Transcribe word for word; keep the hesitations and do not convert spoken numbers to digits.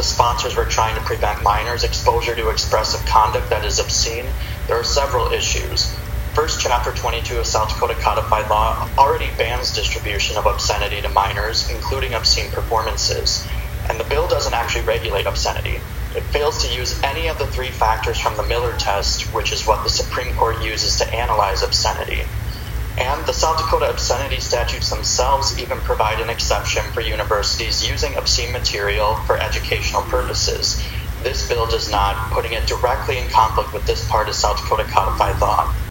sponsors were trying to prevent minors' exposure to expressive conduct that is obscene, there are several issues. First, Chapter twenty-two of South Dakota Codified Law already bans distribution of obscenity to minors, including obscene performances. And the bill doesn't actually regulate obscenity. It fails to use any of the three factors from the Miller test, which is what the Supreme Court uses to analyze obscenity. And the South Dakota obscenity statutes themselves even provide an exception for universities using obscene material for educational purposes. This bill does not, putting it directly in conflict with this part of South Dakota Codified Law.